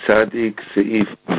צדיק סעיף ו'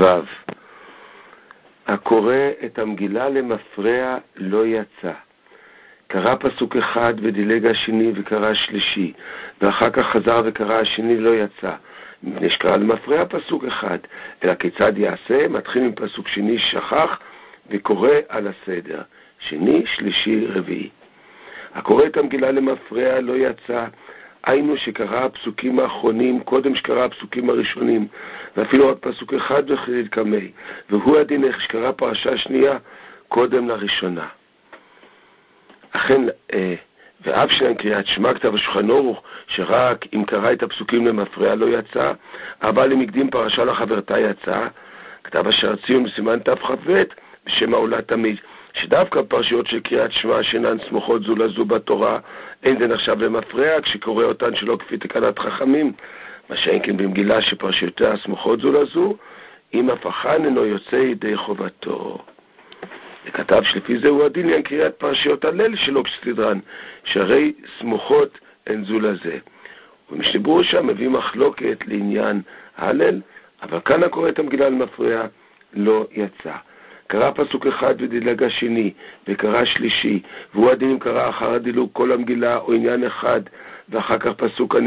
הקורא את המגילה למפרע לא יצא. קרא פסוק אחד ודילג השני וקרא שלישי, ואחר כך חזר וקרא השני לא יצא. מפני שקרא למפרע פסוק אחד, אלא כיצד יעשה? מתחיל עם פסוק שני שכח וקורא על הסדר. שני, שלישי, רביעי. הקורא את המגילה למפרע לא יצא. היינו שקרא הפסוקים האחרונים קודם שקרא הפסוקים הראשונים, ואפילו רק פסוק אחד וחיליל קמי, והוא הדין איך שקרא פרשה שנייה קודם לראשונה. אכן, ואף שלהם קריאת שמע כתב השולחן ערוך שרק אם קרא את הפסוקים למפרע לא יצא, אבל אם הקדים פרשה לחברתה יצא, כתב השער ציון בסימן תכ"ב בשם העולה תמיד, שדווקא פרשיות של קריאת שמע שאינן סמוכות זו לזו בתורה, אין זה נחשב למפרע כשקורא אותן שלא כפי תקנת חכמים, מה שאין כן במגילה שפרשיותיה סמוכות זו לזו, אם הפכן אינו יוצא ידי חובתו. וכתב שלפי זה הוא הדין לעניין קריאת פרשיות הלל שלא כסדרן, שהרי סמוכות הן זו לזה. ומשנה ברורה שם מביא מחלוקת לעניין הלל, אבל כאן הקורא את המגילה למפרע לא יצא. קרא פסוק אחד ודילג השני, וקרא שלישי, והוא הדין אם קרא אחר הדילוג כל המגילה או עניין אחד, ואחר כך פסוק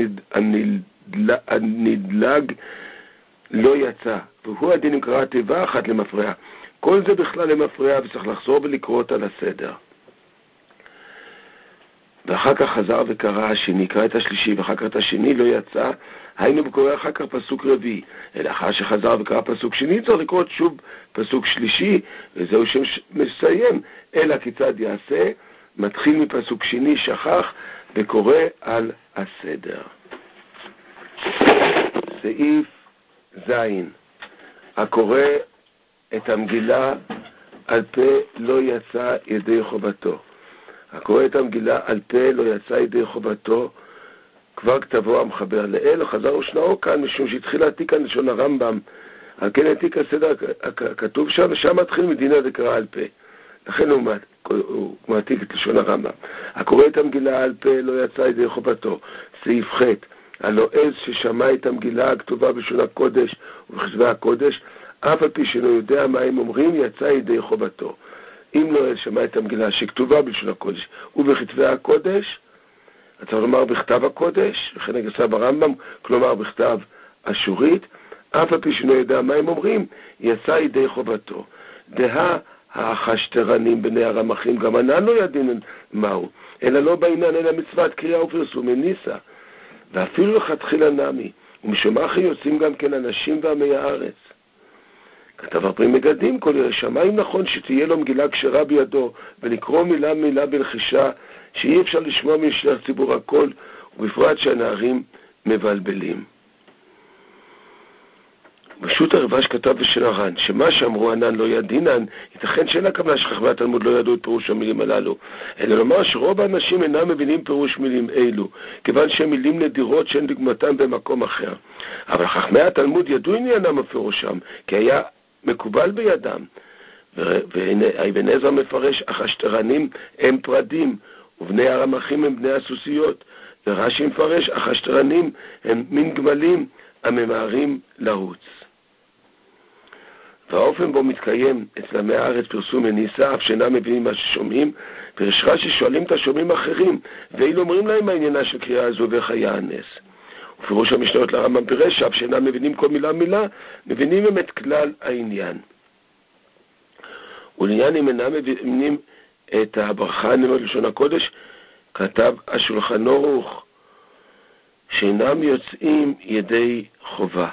הנדלג לא יצא, והוא הדין אם קרא תיבה אחת למפרע. כל זה בכלל למפרע וצריך לחזור ולקרוא אותה לסדר. ואחר כך חזר וקרא השני, קרא את השלישי ואחר כך את השני לא יצא, היינו בקורא אחר כך פסוק רביעי, אלא אחר שחזר וקרא פסוק שני צריך לקרוא שוב פסוק שלישי, וזהו שמסיים, אלא כיצד יעשה, מתחיל מפסוק שני שכח וקורא על הסדר. סעיף זין, הקורא את המגילה על פה לא יצא ידי חובתו. הקורא את המגילה על פה לא יצא ידי חובתו, כבר כתבו המחבר לאל, חזר ושנאו כאן, משום שהתחיל העתיק על לשון הרמב"ם, על כן העתיק הסדר כתוב שם, ושם מתחיל מדינה וקרא על פה. לכן הוא מעתיק את לשון הרמב"ם. הקורא את המגילה על פה לא יצא ידי חובתו. סעיף ח' הלא עז ששמע את המגילה הכתובה בלשון הקודש ובכתבי הקודש, אף על פי שאינו יודע מה הם אומרים, יצא ידי חובתו. אם לא שמע את המגילה שכתובה בלשון הקודש ובכתבי הקודש, אתה לומר בכתב הקודש, וכן הגסה ברמב"ם, כלומר בכתב אשורית, אף על פי שאינו יודע מה הם אומרים, יצא ידי חובתו. החשטרנים בני הרמחים, גם אינן לא יודעים מהו, אלא לא בעינן, אלא מצוות קריאה ופרסום מניסה. ואפילו לכתחילה נמי, ומשום אחי יוצאים גם כן אנשים ועמי הארץ. כתב הפרי מגדים, כל ירא שמיים נכון שתהיה לו מגילה כשרה בידו, ולקרוא מילה מילה בלחישה, שאי אפשר לשמוע משליח ציבור הכל, ובפרט שהנערים מבלבלים. פשוט הרב"ש כתב בשל הר"ן, שמה שאמרו ענן לא ידינן, ייתכן שאין הכוונה שחכמי התלמוד לא ידעו את פירוש המילים הללו, אלא לומר שרוב האנשים אינם מבינים פירוש מילים אלו, כיוון שהם מילים נדירות שאין דוגמתם במקום אחר. אבל חכמי התלמוד ידעו עניינם ופירושם, כי היה מקובל בידם. ואבן עזרא מפרש, החשטרנים הם פרדים, ובני הרמחים הם בני הסוסיות. ורש"י מפרש, החשטרנים הם מין גמלים הממהרים לרוץ. והאופן בו מתקיים אצל עמי הארץ פרסום מניסה, אף שאינם מבינים מה ששומעים, ויש רש"י שואלים את השומעים אחרים, ואילו אומרים להם מה עניינה של קריאה הזו ואיך היה הנס. ופירוש המשניות לרמב"ם פירש, אף שאינם מבינים כל מילה מילה, מבינים הם את כלל העניין. ולעניין אם אינם מבינים את הברכה הנאמרת לשון הקודש, כתב השולחן ערוך שאינם יוצאים ידי חובה.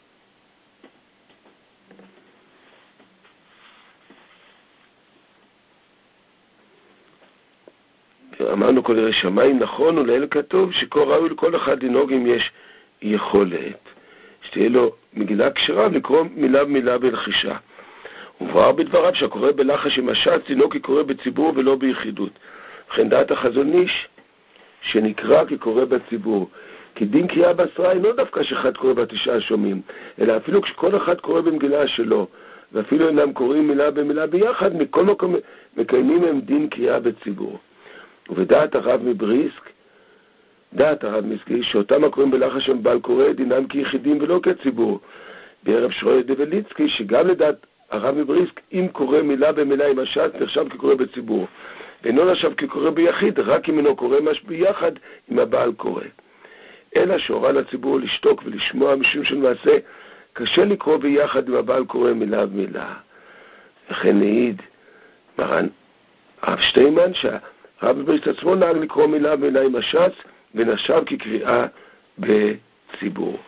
אמרנו כל ירא שמיים נכון, ולאל כתוב שכה ראוי לכל אחד לנהוג אם יש יכולת, שתהיה לו מגילה כשרה ולקרוא מילה במילה בלחישה. ומבואר בדבריו שהקורא בלחש עם השץ דינו כקורא בציבור ולא ביחידות. וכן דעת החזון איש שנקרא כקורא בציבור, כי דין קריאה בעשרה אינו דווקא שאחד קורא בתשעה שומעים, אלא אפילו כשכל אחד קורא במגילה שלו, ואפילו אינם קוראים מילה במילה ביחד, מכל מקום מקיימים הם דין קריאה בציבור. ובדעת הרב מבריסק, דעת הרב מסקי, שאותם הקוראים בלחש הם בעל קורא דינם כיחידים ולא כציבור, בערב שרויה דבליצקי, שגם לדעת הרב מבריסק, אם קורא מילה במילה עם הש"ס, נחשב כקורא בציבור. ואינו נחשב כקורא ביחיד, רק אם אינו קורא משהו ביחד עם הבעל קורא. אלא שהורה לציבור לשתוק ולשמוע, משום שלמעשה קשה לקרוא ביחד עם הבעל קורא מילה במילה. וכן העיד מרן הרב שטיימן שהרב מבריסק עצמו נהג לקרוא מילה במילה עם הש"ס, ונחשב כקריאה בציבור.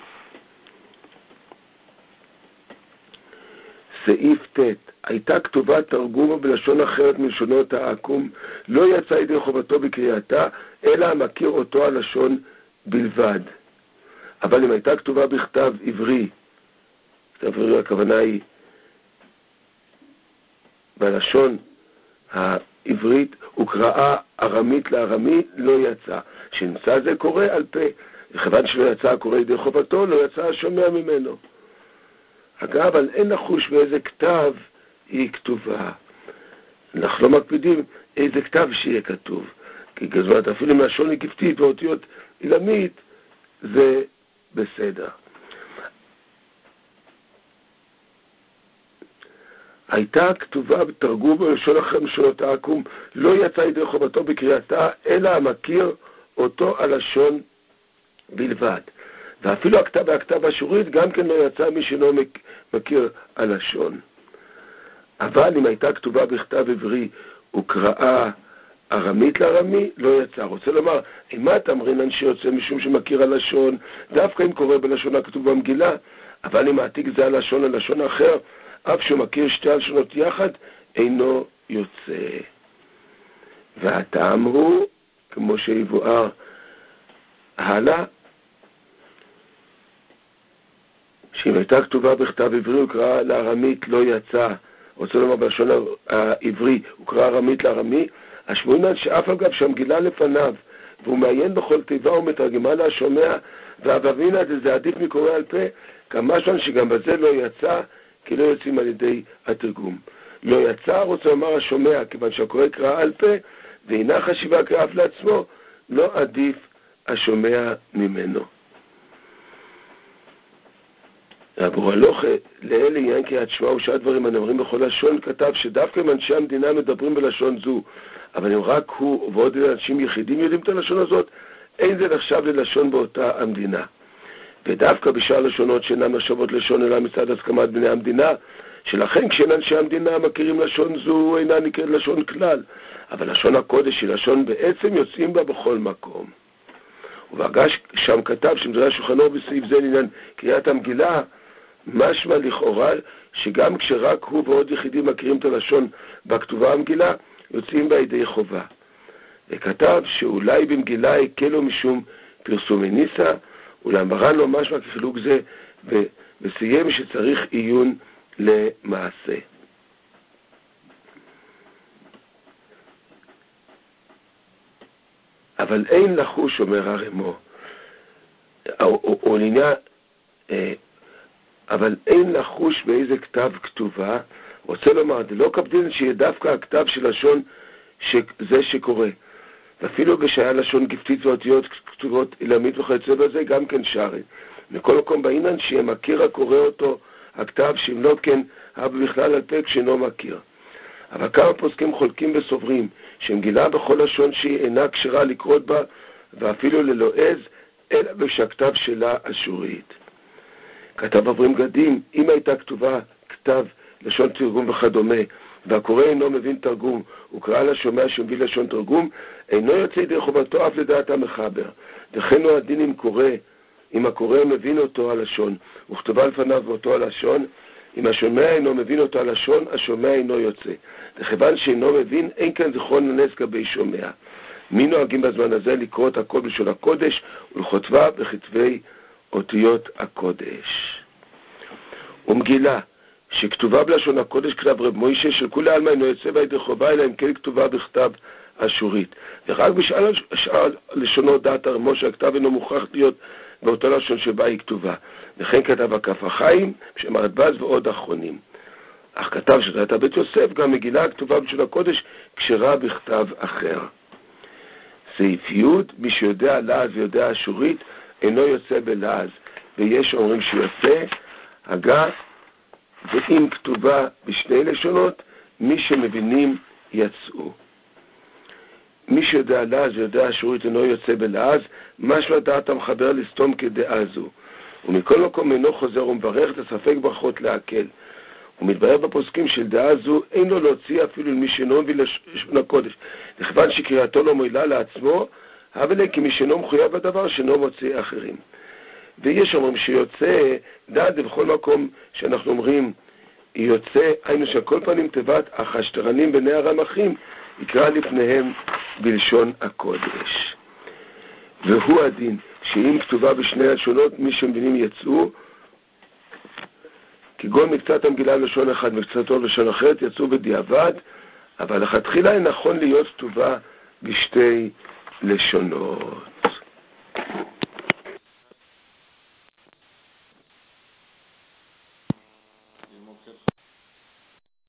סעיף ט' הייתה כתובה תרגומה בלשון אחרת מלשונות העקום, לא יצא ידי חובתו בקריאתה, אלא המכיר אותו הלשון בלבד. אבל אם הייתה כתובה בכתב עברי, כתב עברי הכוונה היא בלשון העברית, וקראה ארמית לארמית, לא יצא. שנמצא זה קורא על פה, וכיוון שלא יצא הקורא ידי חובתו, לא יצא השומע ממנו. אגב, אבל אין לחוש באיזה כתב היא כתובה. אנחנו לא מקפידים איזה כתב שיהיה כתוב. כי כזאת, אפילו מהשון הגפתית ואותיות אילמית, זה בסדר. הייתה כתובה בתרגום בלשון אחר מלשונות העקום, לא יצא ידי חובתו בקריאתה, אלא המכיר אותו הלשון בלבד. ואפילו הכתב האשורית גם כן לא יצא מי שלא מכיר הלשון. אבל אם הייתה כתובה בכתב עברי וקראה ארמית לארמי, לא יצא. רוצה לומר, אימה תמרינן שיוצא משום שמכיר הלשון, דווקא אם קורא בלשון הכתוב במגילה, אבל אם העתיק זה הלשון ללשון אחר, אף שהוא מכיר שתי הלשונות יחד, אינו יוצא. והטעם הוא, כמו שיבואר הלאה, שאם הייתה כתובה בכתב עברי וקראה לארמית לא יצא, רוצה לומר בלשון העברי וקראה ארמית לארמי, השמועינן שאף אגב שהמגילה לפניו, והוא מעיין בכל תיבה ומתרגמה להשומע, והבבינה זה עדיף מקורא על פה, כמשהו שגם בזה לא יצא, כי לא יוצאים על ידי התרגום. לא יצא, רוצה לומר השומע, כיוון שהקורא קרא על פה, ואינה חשיבה כאף לעצמו, לא עדיף השומע ממנו. אבו הלוך לאלה עניין קריאת שמע ושאר דברים הנאמרים בכל לשון, כתב שדווקא אם אנשי המדינה מדברים בלשון זו, אבל אם רק הוא ועוד אנשים יחידים יודעים את הלשון הזאת, אין זה נחשב ללשון באותה המדינה. ודווקא בשאר לשונות שאינן נחשבות לשון אלא מצד הסכמת בני המדינה, שלכן כשאין אנשי המדינה מכירים לשון זו, אינה נקראת לשון כלל, אבל לשון הקודש היא לשון בעצם יוצאים בה בכל מקום. ובהגש שם כתב שמדרש השולחן אורך בסעיף זה לעניין קריאת המגילה, משמע לכאורה שגם כשרק הוא ועוד יחידים מכירים את הלשון בכתובה המגילה, יוצאים בה ידי חובה. וכתב שאולי במגילה הקלו משום פרסומי ניסה, אולם מרן לו משמע כחילוק זה, וסיים שצריך עיון למעשה. אבל אין לחוש, אומר הרמו, או לעניין, אבל אין לחוש באיזה כתב כתובה, רוצה לומר, זה לא כבדין שיהיה דווקא הכתב של לשון זה שקורא. ואפילו כשהיה לשון גפתית ואותיות כתובות אילמית וכיוצא בזה, גם כן שרי. מכל מקום בעינן שיהיה מכיר הקורא אותו הכתב, שאם לא כן, אבא בכלל על פה כשאינו מכיר. אבל כמה פוסקים חולקים וסוברים, שמגילה בכל לשון שהיא אינה כשרה לקרות בה, ואפילו ללועז, אלא בשכתב שלה אשורית. כתב אברהם גדים, אם הייתה כתובה כתב לשון תרגום וכדומה, והקורא אינו מבין תרגום, וקרא לשומע שמביא לשון תרגום, אינו יוצא ידי חובתו אף לדעת המחבר. וכן הוא הדין אם הקורא מבין אותו הלשון, וכתובה לפניו באותו הלשון, אם השומע אינו מבין אותו הלשון, השומע אינו יוצא. וכיוון שאינו מבין, אין כאן זיכרון לנס גבי שומע. מי נוהגים בזמן הזה לקרוא את הכל בלשון הקודש, ולכותבה בכתבי אותיות הקודש. ומגילה, שכתובה בלשון הקודש כתב רב מוישה, של כולי עלמא אינו יוצא בידי חובה, אלא אם כן כתובה בכתב אשורית. ורק בשאר לשונות דעת הרב משה, הכתב אינו מוכרח להיות באותו לשון שבה היא כתובה. וכן כתב הכף החיים, בשם הרדב"ז ועוד אחרונים. אך כתב שדעת בית יוסף, גם מגילה הכתובה בלשון הקודש, כשרה בכתב אחר. סעיף י', מי שיודע לעז ויודע אשורית, אינו יוצא בלעז, ויש אומרים שיוצא, הגה, ואם כתובה בשני לשונות, מי שמבינים יצאו. מי שיודע לעז יודע שהשורית אינו יוצא בלעז, משמע דעת המחבר לסתום כדעה זו. ומכל מקום אינו חוזר ומברך את הספק ברכות להקל. ומתברר בפוסקים של דעה זו, אין לו להוציא אפילו למי שאינו מביא לשון הקודש. לכיוון שקריאתו לא מועילה לעצמו, אבל כי מי שאינו מחויב בדבר שאינו מוציא אחרים. ויש אומרים שיוצא, דעת זה בכל מקום שאנחנו אומרים, יוצא, היינו שכל פנים תיבת החשטרנים בני הרמחים, יקרא לפניהם בלשון הקודש. והוא הדין, שאם כתובה בשני הלשונות, מי שמבינים יצאו, כגון מקצת המגילה לשון אחד, מקצתו לשון אחרת, יצאו בדיעבד, אבל לכתחילה נכון להיות כתובה בשתי לשונות.